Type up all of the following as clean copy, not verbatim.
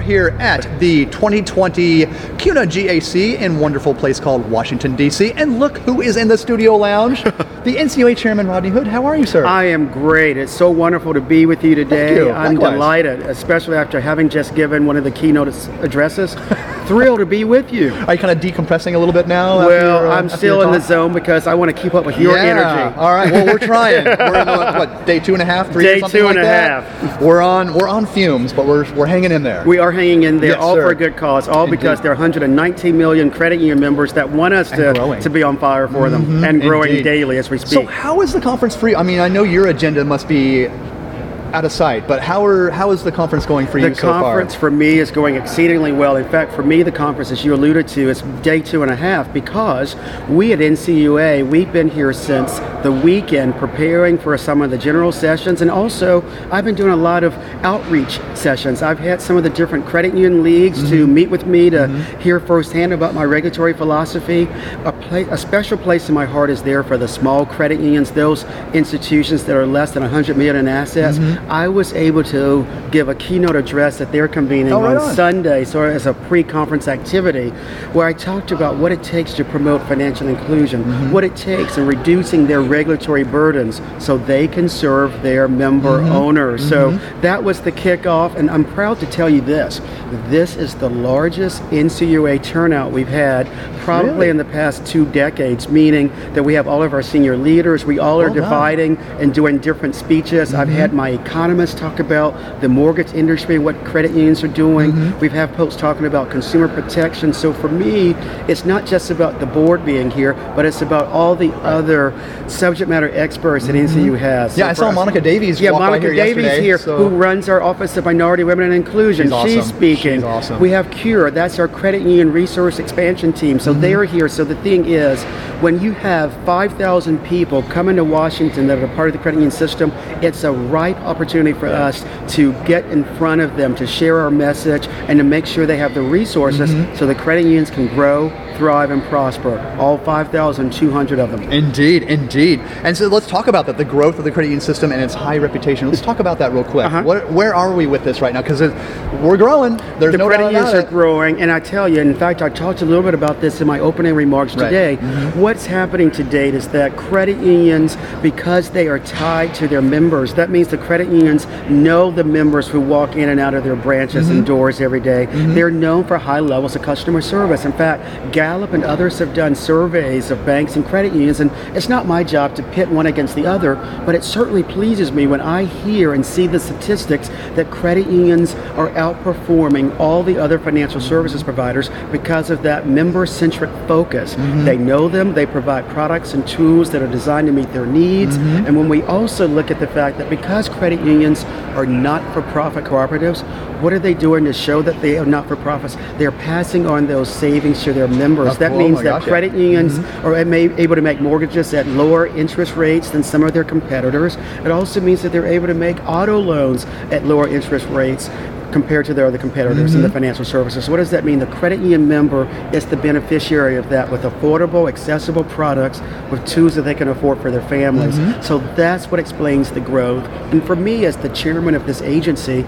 here at the 2020 CUNA GAC in a wonderful place called Washington, D.C. And look who is in the studio lounge. The NCUA Chairman, Rodney Hood. How are you, sir? I am great. It's so wonderful to be with you today. Thank you. I'm Likewise. delighted, especially after having just given one of the keynote addresses. Thrilled to be with you. Are you kind of decompressing a little bit now? Well, I'm still in the zone because I want to keep up with your energy. All right. Well, we're trying. We're in what, day 2.5, 3, Day or something 2.5. like that? We're on fumes, but we're hanging in there. We are hanging in there, Yes, all sir. for a good cause, all Indeed. because there are 119 million credit union members that want us to be on fire for them, and growing Indeed. daily as we speak. So how is the conference for you? I mean, I know your agenda must be out of sight, but how is the conference going for you so far? The conference for me is going exceedingly well. In fact, for me, the conference, as you alluded to, is day 2.5 because we at NCUA, we've been here since the weekend preparing for some of the general sessions, and also I've been doing a lot of outreach sessions. I've had some of the different credit union leagues to meet with me to hear firsthand about my regulatory philosophy. A special place in my heart is there for the small credit unions, those institutions that are less than 100 million in assets. I was able to give a keynote address at their convening on Sunday, so as a pre-conference activity, where I talked about what it takes to promote financial inclusion, what it takes in reducing their regulatory burdens so they can serve their member owners. So that was the kickoff, and I'm proud to tell you this. This is the largest NCUA turnout we've had probably in the past 2 decades, meaning that we have all of our senior leaders. We all are dividing and doing different speeches. I've had my economists talk about the mortgage industry, what credit unions are doing. We've had folks talking about consumer protection. So for me, it's not just about the board being here, but it's about all the other subject matter experts that NCU has. Yeah, So I saw Monica Davies walk by Monica here Davies yesterday, here, so- who runs our Office of Minority Women and Inclusion. She's awesome. She's speaking. She's awesome. We have CURE, that's our credit union resource expansion team. So they are here. So the thing is, when you have 5,000 people coming to Washington that are part of the credit union system, it's a ripe opportunity for us to get in front of them, to share our message, and to make sure they have the resources so the credit unions can grow, thrive, and prosper. All 5,200 of them. Indeed. And so let's talk about that, the growth of the credit union system and its high reputation. Let's talk about that real quick. Where are we with this right now? Because we're growing. There's no doubt credit unions about are it. growing, and I tell you, in fact, I talked a little bit about this in my opening remarks today. What's happening to date is that credit unions, because they are tied to their members, that means the credit unions know the members who walk in and out of their branches and doors every day. They're known for high levels of customer service. In fact, Gallup and others have done surveys of banks and credit unions, and it's not my job to pit one against the other, but it certainly pleases me when I hear and see the statistics that credit unions are outperforming all the other financial services providers because of that member-centric focus. They know them, they provide products and tools that are designed to meet their needs, and when we also look at the fact that because credit unions are not-for-profit cooperatives, what are they doing to show that they are not-for-profits? They're passing on those savings to their members. That means that credit unions are able to make mortgages at lower interest rates than some of their competitors. It also means that they're able to make auto loans at lower interest rates compared to their other competitors in the financial services. So what does that mean? The credit union member is the beneficiary of that with affordable, accessible products with tools that they can afford for their families. So that's what explains the growth. And for me, as the chairman of this agency,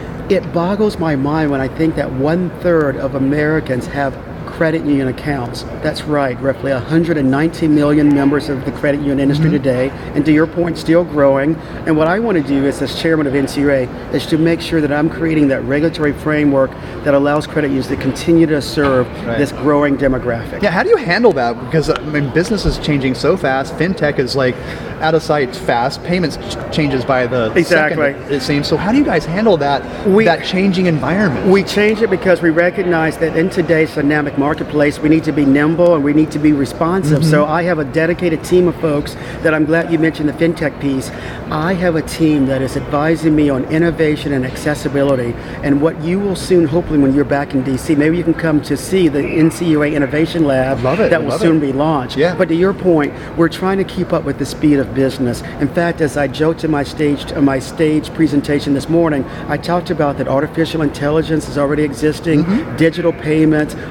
it boggles my mind when I think that 1/3 of Americans have credit union accounts. That's right, roughly 190 million members of the credit union industry today, and to your point, still growing. And what I want to do as chairman of NCUA is to make sure that I'm creating that regulatory framework that allows credit unions to continue to serve this growing demographic. Yeah, how do you handle that? Because I mean, business is changing so fast. FinTech is like out of sight fast. Payments changes by the second, it seems. So how do you guys handle that changing environment? We change it because we recognize that in today's dynamic marketplace, we need to be nimble and we need to be responsive. So I have a dedicated team of folks that I'm glad you mentioned the FinTech piece. I have a team that is advising me on innovation and accessibility. And what you will soon, hopefully when you're back in DC, maybe you can come to see the NCUA Innovation Lab that will soon be launched. But to your point, we're trying to keep up with the speed of business. In fact, as I joked in my stage presentation this morning, I talked about that artificial intelligence is already existing, digital payments, all these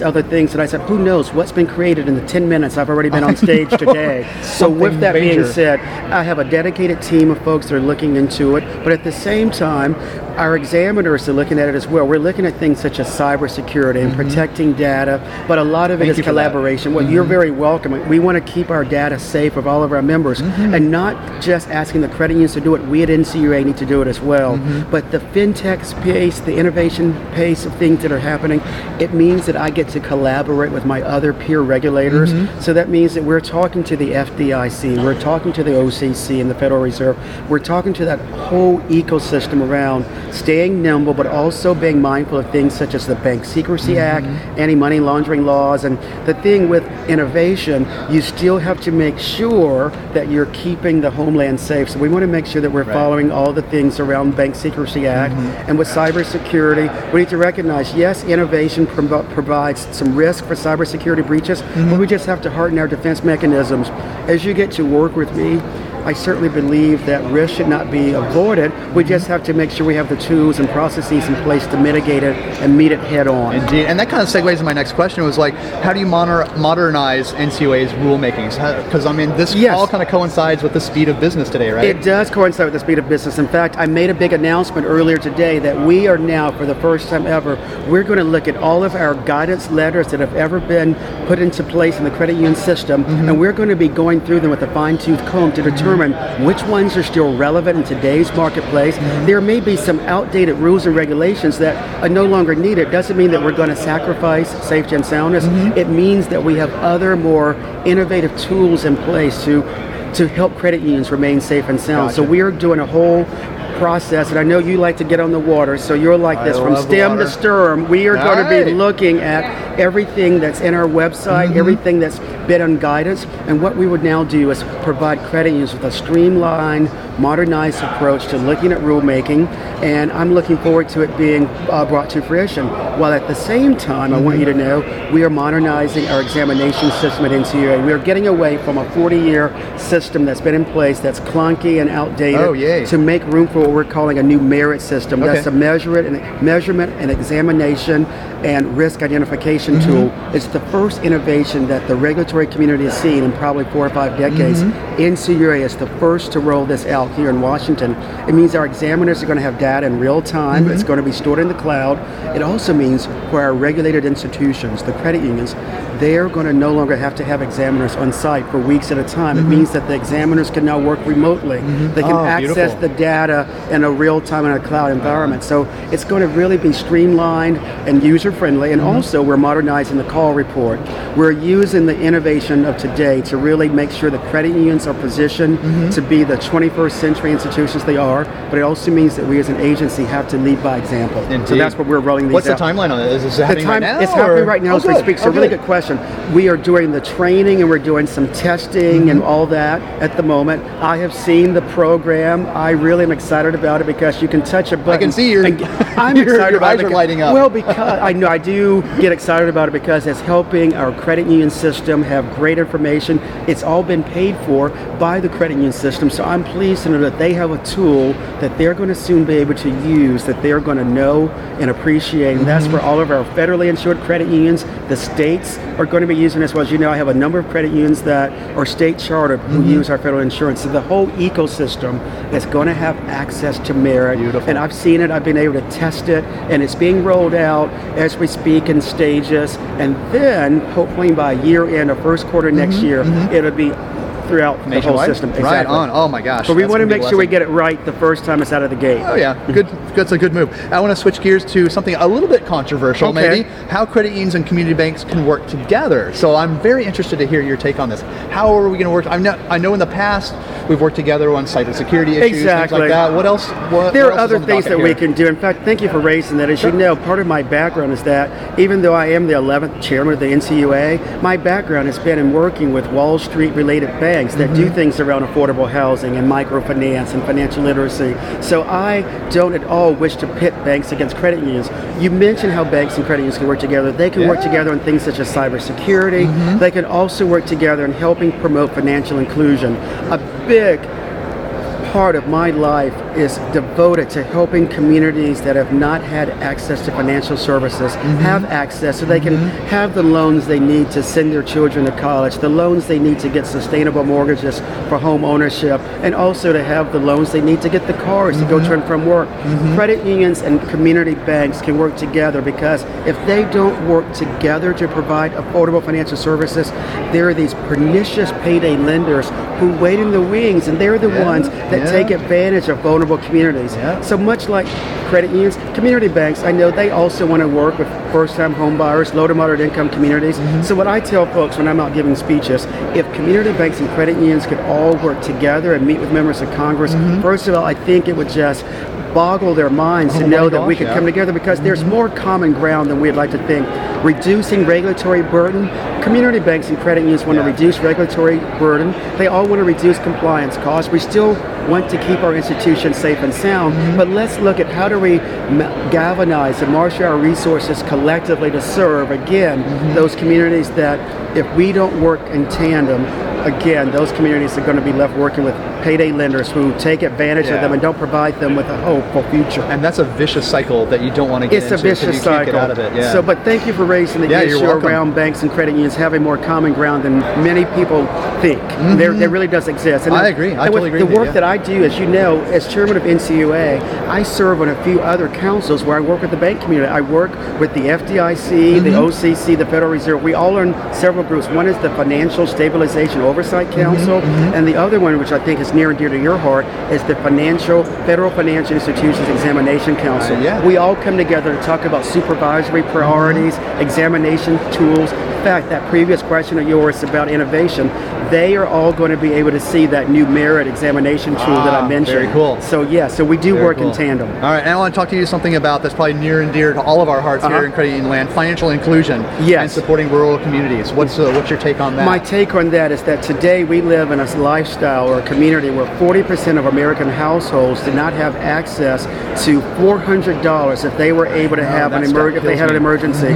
other things that I said, who knows what's been created in the 10 minutes I've already been on stage today. So with that being said, I have a dedicated team of folks that are looking into it, but at the same time, our examiners are looking at it as well. We're looking at things such as cybersecurity and protecting data, but a lot of it is collaboration. Well, you're very welcome. We want to keep our data safe of all of our members, and not just asking the credit unions to do it. We at NCUA need to do it as well. But the fintech pace, the innovation pace of things that are happening, it means that I get to collaborate with my other peer regulators. So that means that we're talking to the FDIC, we're talking to the OCC and the Federal Reserve, we're talking to that whole ecosystem around staying nimble, but also being mindful of things such as the Bank Secrecy Act, anti-money laundering laws. And the thing with innovation, you still have to make sure that you're keeping the homeland safe. So we want to make sure that we're following all the things around Bank Secrecy Act. And with cybersecurity, we need to recognize, yes, innovation provides some risk for cybersecurity breaches, but we just have to harden our defense mechanisms. As you get to work with me, I certainly believe that risk should not be avoided. We just have to make sure we have the tools and processes in place to mitigate it and meet it head on. Indeed, and that kind of segues to my next question was like, how do you modernize NCUA's rulemakings? Because I mean, this all kind of coincides with the speed of business today, right? It does coincide with the speed of business. In fact, I made a big announcement earlier today that we are now, for the first time ever, we're going to look at all of our guidance letters that have ever been put into place in the credit union system, and we're going to be going through them with a fine-tooth comb to determine which ones are still relevant in today's marketplace. There may be some outdated rules and regulations that are no longer needed. Doesn't mean that we're going to sacrifice safety and soundness. It means that we have other more innovative tools in place to help credit unions remain safe and sound. So we are doing a whole process, and I know you like to get on the water, so you're like this from stem to stern. We are going to be looking at everything that's in our website, everything that's been on guidance, and what we would now do is provide credit unions with a streamlined, modernized approach to looking at rulemaking, and I'm looking forward to it being brought to fruition. While at the same time, I want you to know, we are modernizing our examination system at NCUA. We are getting away from a 40-year system that's been in place that's clunky and outdated to make room for what we're calling a new merit system. That's a measurement and examination and risk identification tool. It's the first innovation that the regulatory community has seen in probably 4 or 5 decades. NCUA is the first to roll this out here in Washington. It means our examiners are going to have data in real time. It's going to be stored in the cloud. It also means for our regulated institutions, the credit unions, they're going to no longer have to have examiners on site for weeks at a time. It means that the examiners can now work remotely. They can access the data in a real time in a cloud environment. So it's going to really be streamlined and user friendly. And also we're modernizing the call report. We're using the innovation of today to really make sure the credit unions are positioned to be the 21st century institutions they are, but it also means that we as an agency have to lead by example. So that's what we're rolling these What's out. the timeline on it? Is this happening right now? It's happening right now as we speak. So really good question. We are doing the training and we're doing some testing and all that at the moment. I have seen the program. I really am excited about it because you can touch a button. I can see I'm excited your about eyes it are lighting up. Well, because I know I do get excited about it because it's helping our credit union system have great information. It's all been paid for by the credit union system. So I'm pleased to know that they have a tool that they're going to soon be able to use, that they're going to know and appreciate. And that's for all of our federally insured credit unions. The states are going to be using this. Well, as you know, I have a number of credit unions that are state chartered who use our federal insurance. So the whole ecosystem is going to have access to merit. Beautiful. And I've seen it, I've been able to test it, and it's being rolled out as we speak in stages. And then hopefully by year end or first quarter next year, it'll be throughout the whole system. Exactly. Right on. Oh my gosh. But we want to make sure we get it right the first time it's out of the gate. Oh yeah, good. That's a good move. I want to switch gears to something a little bit controversial, maybe. How credit unions and community banks can work together. So I'm very interested to hear your take on this. How are we going to work? I know in the past we've worked together on cybersecurity issues, things like that. What else? There are other things that we can do. In fact, thank you for raising that. As you know, part of my background is that even though I am the 11th chairman of the NCUA, my background has been in working with Wall Street related banks that do things around affordable housing and microfinance and financial literacy. So I don't at all wish to pit banks against credit unions. You mentioned how banks and credit unions can work together. They can work together on things such as cybersecurity. They can also work together in helping promote financial inclusion. A big part of my life is devoted to helping communities that have not had access to financial services have access so they can have the loans they need to send their children to college, the loans they need to get sustainable mortgages for home ownership, and also to have the loans they need to get the cars to go to and from work. Credit unions and community banks can work together, because if they don't work together to provide affordable financial services, there are these pernicious payday lenders who wait in the wings, and they're the ones that take advantage of vulnerable communities. So much like credit unions, community banks, I know they also want to work with first-time home buyers, low to moderate income communities. So what I tell folks when I'm out giving speeches, if community banks and credit unions could all work together and meet with members of Congress, first of all, I think it would just boggle their minds to know that we could come together, because there's more common ground than we'd like to think. Reducing regulatory burden. Community banks and credit unions want to reduce regulatory burden. They all want to reduce compliance costs. We still want to keep our institutions safe and sound, but let's look at how do we galvanize and marshal our resources collectively to serve, again, those communities that if we don't work in tandem, again, those communities are going to be left working with payday lenders who take advantage of them and don't provide them with a hopeful future. And that's a vicious cycle that you don't want to get into. It's a vicious cycle. Can't get out of it. So, but thank you for raising the issue around banks and credit unions having more common ground than many people think. There really does exist. And I agree. I totally agree. The work that I do, as you know, as chairman of NCUA, I serve on a few other councils where I work with the bank community. I work with the FDIC, the OCC, the Federal Reserve. We all are in several groups. One is the Financial Stabilization Oversight Council, and the other one, which I think is near and dear to your heart, is the Federal Financial Institutions Examination Council. We all come together to talk about supervisory priorities, examination tools. In fact, that previous question of yours about innovation, they are all going to be able to see that new merit examination tool that I mentioned. Very cool. So so we do work in tandem. All right, and I want to talk to you something about that's probably near and dear to all of our hearts here in credit union land: financial inclusion and supporting rural communities. What's your take on that? My take on that is that today we live in a lifestyle or a community where 40% of American households did not have access to $400 if they were able to have an emergency.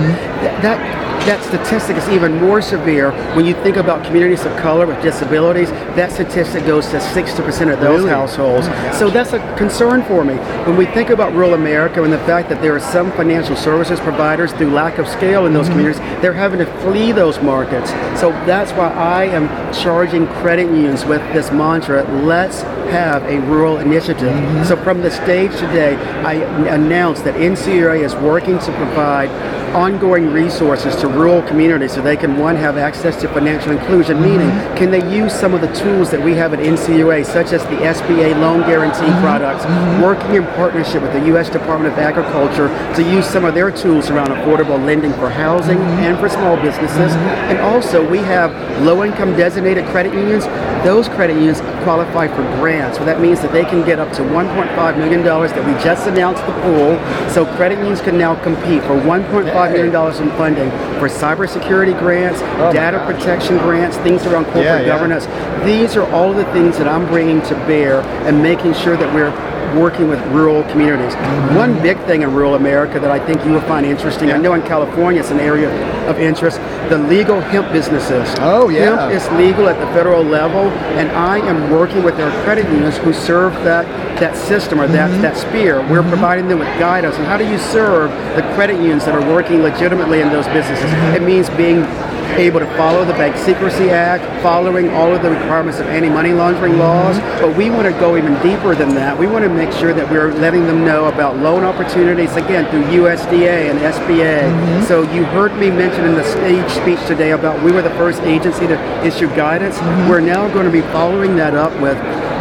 That statistic is even more severe when you think about communities of color with disabilities. That statistic goes to 60% of those households. So that's a concern for me. When we think about rural America and the fact that there are some financial services providers, through lack of scale in those communities, they're having to flee those markets. So that's why I am charging credit unions with this mantra: let's have a rural initiative. So from the stage today, I announced that NCUA is working to provide ongoing resources to rural communities so they can, one, have access to financial inclusion, meaning can they use some of the tools that we have at NCUA, such as the SBA loan guarantee products, working in partnership with the U.S. Department of Agriculture to use some of their tools around affordable lending for housing and for small businesses. And also we have low-income designated credit unions. Those credit unions qualify for grants, so that means that they can get up to $1.5 million that we just announced the pool. So credit unions can now compete for $1.5 million in funding for cybersecurity grants, data protection grants, things around corporate governance. These are all the things that I'm bringing to bear and making sure that we're working with rural communities. One big thing in rural America that I think you will find interesting, I know in California it's an area of interest, the legal hemp businesses. Hemp is legal at the federal level, and I am working with their credit unions who serve that system or that sphere. We're providing them with guidance on how do you serve the credit unions that are working legitimately in those businesses. It means being able to follow the Bank Secrecy Act, following all of the requirements of anti-money laundering laws, but we want to go even deeper than that. We want to make sure that we're letting them know about loan opportunities, again, through USDA and SBA. So you heard me mention in the stage speech today about we were the first agency to issue guidance. We're now going to be following that up with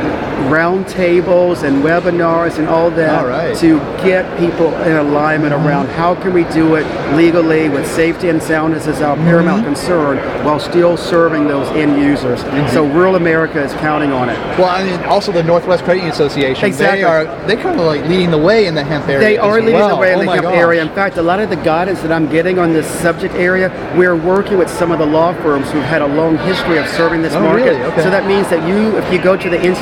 roundtables and webinars and all that to get people in alignment around how can we do it legally with safety and soundness as our paramount concern while still serving those end users. So rural America is counting on it. Well, I mean, also the Northwest Credit Union Association, they kind of like leading the way in the hemp area. They are leading the way in the hemp area. In fact, a lot of the guidance that I'm getting on this subject area, we're working with some of the law firms who've had a long history of serving this market. So that means that if you go to the NCUA website,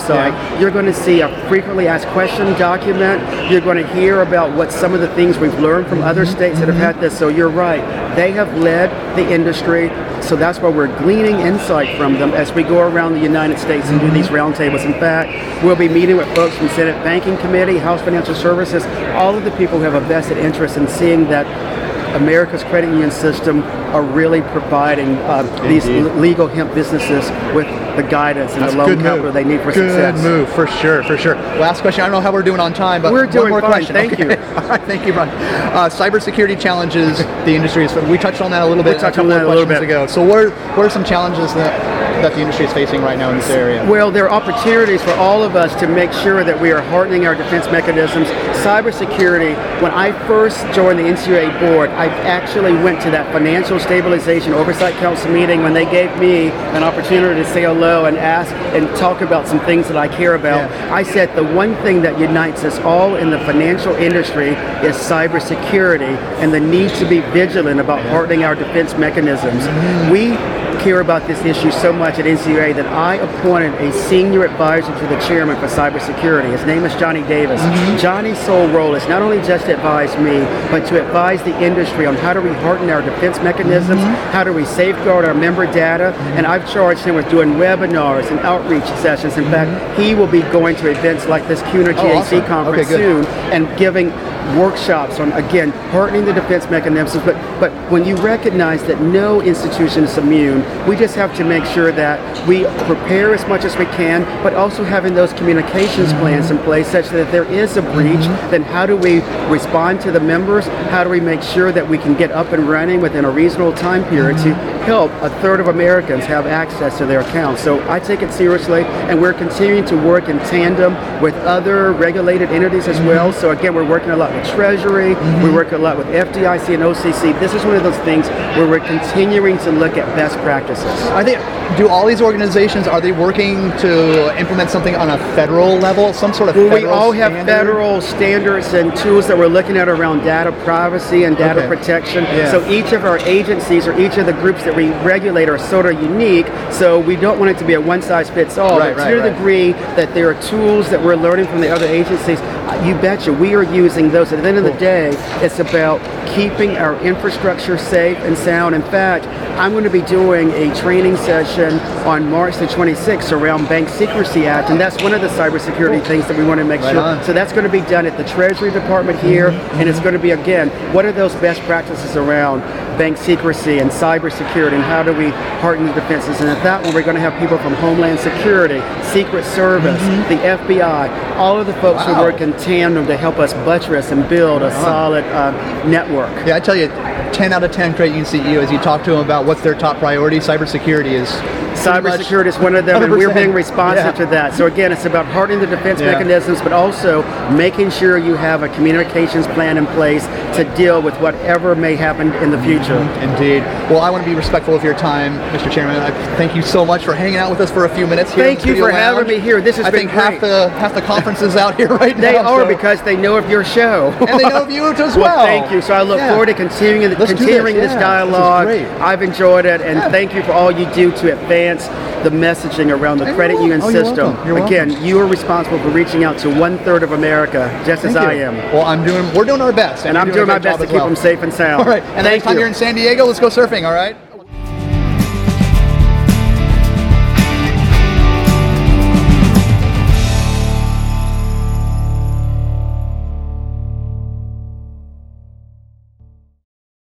website, you're going to see a frequently asked question document. You're going to hear about what some of the things we've learned from other states that have had this. So you're right. They have led the industry. So that's why we're gleaning insight from them as we go around the United States and do these roundtables. In fact, we'll be meeting with folks from Senate Banking Committee, House Financial Services, all of the people who have a vested interest in seeing that America's credit union system are really providing these legal hemp businesses with the guidance and the loan capital they need for success. Good move, for sure, for sure. Last question. I don't know how we're doing on time, but we're doing one more fine. question. Thank you. All right, thank you, Ron. Cybersecurity challenges the industry is. We touched on that a little bit. We touched on that a little bit ago. So what are some challenges that the industry is facing right now in this area? Well, there are opportunities for all of us to make sure that we are hardening our defense mechanisms. Cybersecurity, when I first joined the NCUA board, I actually went to that Financial Stabilization Oversight Council meeting when they gave me an opportunity to say hello and ask and talk about some things that I care about. I said the one thing that unites us all in the financial industry is cybersecurity and the need to be vigilant about hardening our defense mechanisms. We care about this issue so much at NCUA that I appointed a senior advisor to the chairman for cybersecurity. His name is Johnny Davis. Johnny's sole role is not only just to advise me, but to advise the industry on how do we harden our defense mechanisms, how do we safeguard our member data, and I've charged him with doing webinars and outreach sessions. In fact, he will be going to events like this CUNA GAC conference soon and giving workshops on, again, hardening the defense mechanisms, but when you recognize that no institution is immune, we just have to make sure that we prepare as much as we can, but also having those communications plans in place such that if there is a breach, then how do we respond to the members? How do we make sure that we can get up and running within a reasonable time period to help a third of Americans have access to their accounts? So I take it seriously, and we're continuing to work in tandem with other regulated entities as well. So again, we're working a lot with Treasury, we work a lot with FDIC and OCC. This is one of those things where we're continuing to look at best practices. I think, do all these organizations, are they working to implement something on a federal level, some sort of federal We all have standard? federal standards and tools that we're looking at around data privacy and data protection. So each of our agencies or each of the groups that we regulate are sort of unique, so we don't want it to be a one-size-fits-all. But to the degree that there are tools that we're learning from the other agencies, you betcha, we are using those. At the end of the day, it's about keeping our infrastructure safe and sound. In fact, I'm going to be doing a training session on March the 26th around Bank Secrecy Act, and that's one of the cybersecurity things that we want to make sure. So that's going to be done at the Treasury Department here, and it's going to be, again, what are those best practices around bank secrecy and cybersecurity, and how do we harden the defenses? And at that one, we're going to have people from Homeland Security, Secret Service, the FBI, all of the folks who work in tandem to help us buttress and build a solid network. Yeah, I tell you, 10 out of 10 credit union CEOs, you talk to them about what's their top priority, cybersecurity is Cybersecurity is one of them, and we're being responsive to that. So again, it's about hardening the defense mechanisms, but also making sure you have a communications plan in place to deal with whatever may happen in the future. Indeed. Well, I want to be respectful of your time, Mr. Chairman. I thank you so much for hanging out with us for a few minutes here. Thank you for having me here. This has been great. I think half the conference is out here right now. They are, because they know of your show. And they know of you as well. Well, thank you. So I look forward to continuing this dialogue. I've enjoyed it, and thank you for all you do to advance the messaging around the credit union system. Again, you are responsible for reaching out to 1/3 of America, just as I am. Well, we're doing our best. And I'm doing my best to keep them safe and sound. All right. And next time you're in San Diego, let's go surfing, all right?